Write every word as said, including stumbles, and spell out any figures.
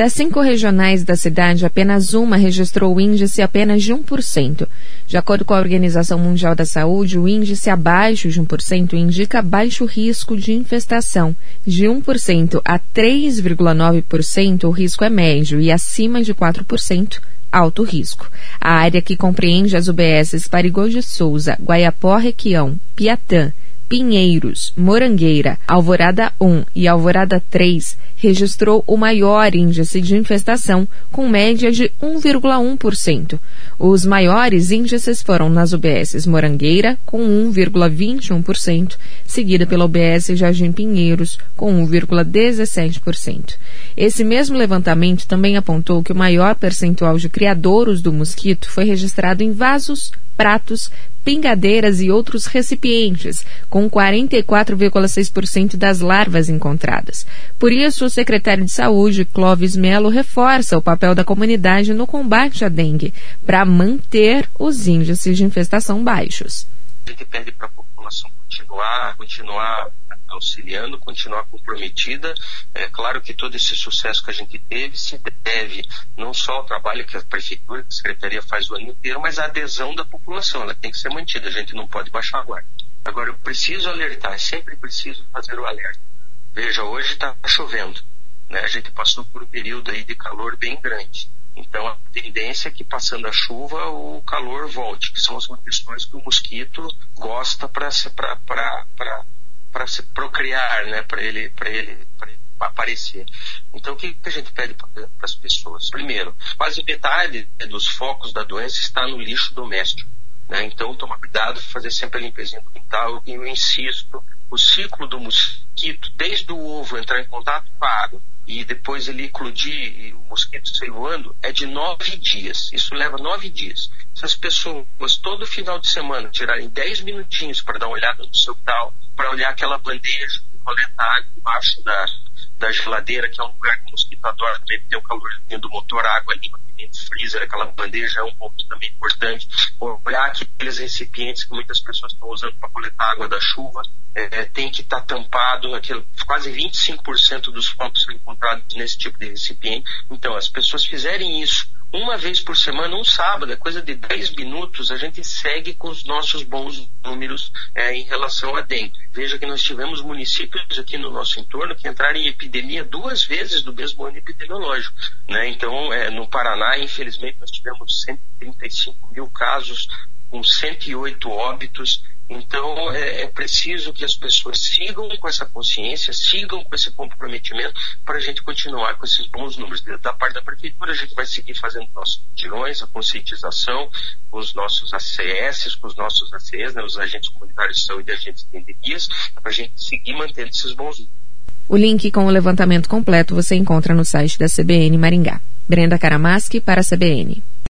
Das cinco regionais da cidade, apenas uma registrou o índice apenas de um por cento. De acordo com a Organização Mundial da Saúde, o índice abaixo de um por cento indica baixo risco de infestação. De um por cento a três vírgula nove por cento, o risco é médio e acima de quatro por cento, alto risco. A área que compreende as U B Ss Parigô de Souza, Guaiapó-Requião, Piatã, Pinheiros, Morangueira, Alvorada um e Alvorada três registrou o maior índice de infestação, com média de um vírgula um por cento. Os maiores índices foram nas U B Ss Morangueira, com um vírgula vinte e um por cento, seguida pela U B S Jardim Pinheiros, com um vírgula dezessete por cento. Esse mesmo levantamento também apontou que o maior percentual de criadouros do mosquito foi registrado em vasos, pratos, pingadeiras e outros recipientes, com quarenta e quatro vírgula seis por cento das larvas encontradas. Por isso, o secretário de Saúde, Clóvis Melo, reforça o papel da comunidade no combate à dengue, para manter os índices de infestação baixos. A gente pede para a população continuar, continuar auxiliando, continuar comprometida. É claro que todo esse sucesso que a gente teve se deve não só ao trabalho que a Prefeitura, que a Secretaria faz o ano inteiro, mas à adesão da população. Ela tem que ser mantida, a gente não pode baixar a guarda. Agora, eu preciso alertar, sempre preciso fazer o alerta. Veja, hoje está chovendo, né? A gente passou por um período aí de calor bem grande. Então, a tendência é que, passando a chuva, o calor volte, que são as condições que o mosquito gosta para se, pra, pra, pra, pra se procriar, né? Para ele, para ele, para ele aparecer. Então, o que a gente pede para as pessoas? Primeiro, quase metade dos focos da doença está no lixo doméstico, né? Então, tomar cuidado, fazer sempre a limpezinha do quintal. E eu insisto, o ciclo do mosquito, desde o ovo entrar em contato com a água e depois ele eclodir e o mosquito sair voando, é de nove dias. Isso leva nove dias. Se as pessoas, todo final de semana, tirarem dez minutinhos para dar uma olhada no seu quintal, para olhar aquela bandeja que coleta água embaixo da, da geladeira, que é um lugar que o mosquito adora, também tem o calorzinho do motor, a água limpa, que dentro do freezer, aquela bandeja é um ponto também importante. Olhar aqueles recipientes que muitas pessoas estão usando para coletar água da chuva, é, tem que estar tá tampado, aquilo, quase vinte e cinco por cento dos focos são encontrados nesse tipo de recipiente. Então, as pessoas fizerem isso uma vez por semana, um sábado, é coisa de dez minutos, a gente segue com os nossos bons números é, em relação à dengue. Veja que nós tivemos municípios aqui no nosso entorno que entraram em epidemia duas vezes do mesmo ano epidemiológico, né? Então, é, no Paraná, infelizmente, nós tivemos cento e trinta e cinco mil casos, com cento e oito óbitos. Então, é, é preciso que as pessoas sigam com essa consciência, sigam com esse comprometimento para a gente continuar com esses bons números. Da parte da Prefeitura, a gente vai seguir fazendo nossos tirões, a conscientização, com os nossos A C S, com os nossos A C Es, né, os agentes comunitários de saúde e agentes de endemias, para a gente seguir mantendo esses bons números. O link com o levantamento completo você encontra no site da C B N Maringá. Brenda Karamaschi para a C B N.